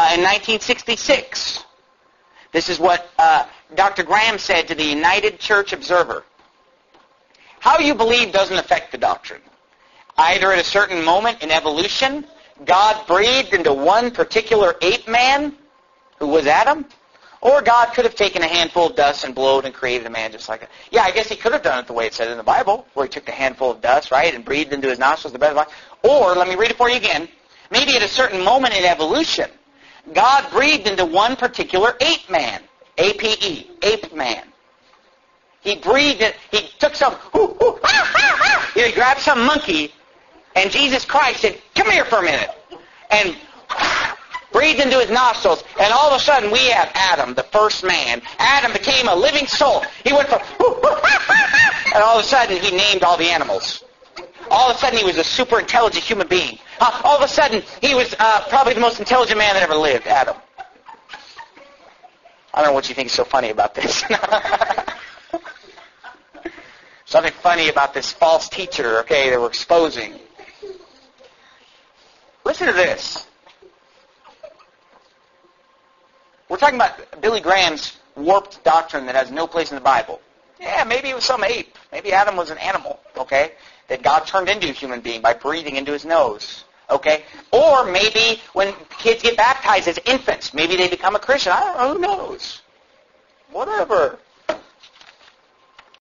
in 1966. This is what Dr. Graham said to the United Church Observer. How you believe doesn't affect the doctrine. Either at a certain moment in evolution, God breathed into one particular ape man, who was Adam, or God could have taken a handful of dust and blowed and created a man just like that. Yeah, I guess he could have done it the way it says in the Bible, where he took a handful of dust, right, and breathed into his nostrils the breath of life. Or, let me read it for you again, maybe at a certain moment in evolution, God breathed into one particular ape man, A-P-E, ape man. He breathed it, he took some, he grabbed some monkey, and Jesus Christ said, come here for a minute, and breathed into his nostrils, and all of a sudden we have Adam, the first man. Adam became a living soul. He went from, and all of a sudden he named all the animals. All of a sudden he was a super intelligent human being. All of a sudden he was probably the most intelligent man that ever lived, Adam. I don't know what you think is so funny about this. Something funny about this false teacher, okay, that we're exposing. Listen to this. We're talking about Billy Graham's warped doctrine that has no place in the Bible. Yeah, maybe it was some ape. Maybe Adam was an animal, okay, that God turned into a human being by breathing into his nose, okay? Or maybe when kids get baptized as infants, maybe they become a Christian. I don't know, who knows? Whatever.